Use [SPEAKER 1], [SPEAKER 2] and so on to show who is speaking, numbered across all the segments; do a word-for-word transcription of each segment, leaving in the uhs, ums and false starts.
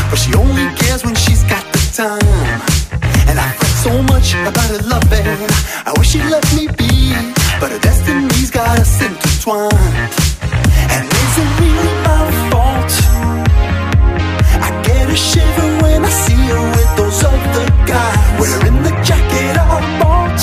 [SPEAKER 1] but she only cares when she's got the time. And I fret so much about her loving. I wish she'd let me be, but her destiny's got us intertwined. And is it really my fault? I get a shiver when I see her with those other guys, wearing the jacket I bought.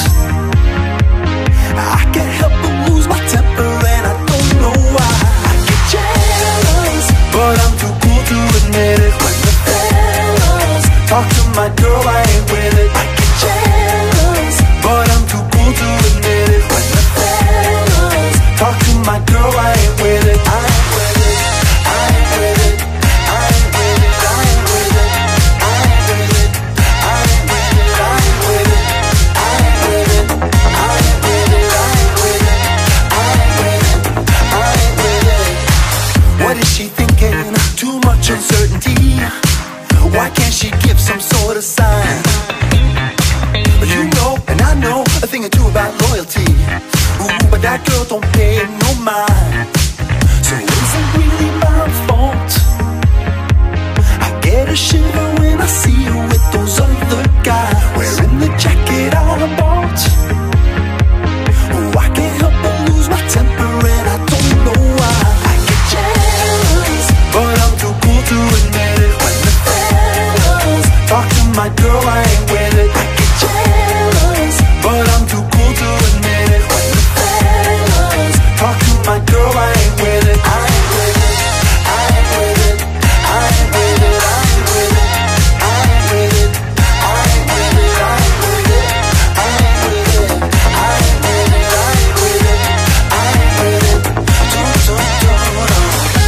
[SPEAKER 1] I can't help but lose my temper, and I don't know why. I get jealous, but I'm too cool to admit it. When the fellas talk to my girl, I ain't with it. I get jealous, but I'm too cool to admit it. When the fellas talk to my girl, I ain't with it. I ain't with it. I ain't with it. I ain't with it. I ain't with it. I ain't with it. I ain't with it. I ain't with it. I ain't with it. I ain't with it. I ain't with it. I ain't with it. I ain't with it. What is she thinking? Too much uncertainty. Why can't she give some sort of sign? You know, and I know a thing or two about loyalty. Ooh, but that girl don't pay no mind. So is it really my fault? I get a shiver when I see her with those other guys, wearing the jacket I bought. Ooh, I can't help but lose my temper, and I don't know why. I get jealous, but I'm too cool to admit it. When the fellas talk to my girl, I ain't with it. I get jealous, but I'm too cool to admit it. When the fellas talk to my girl, I ain't with it. I ain't with it. I ain't with it. I ain't with it. I ain't with it. I ain't with it. I ain't with it. I ain't with it. I ain't with it. I ain't with it. I ain't with it. I ain't with it. Do, do, do, do.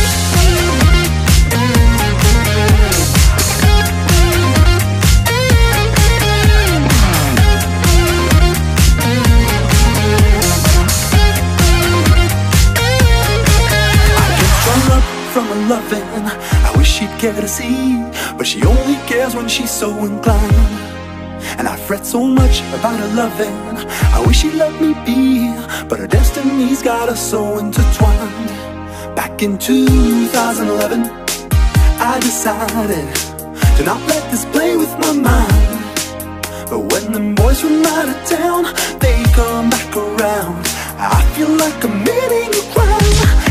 [SPEAKER 1] From her loving, I wish she'd care to see, but she only cares when she's so inclined. And I fret so much about her loving. I wish she'd let me be, but her destiny's got us so intertwined. Back in two thousand eleven, I decided to not let this play with my mind. But when them boys from out of town, they come back around, I feel like committing a crime.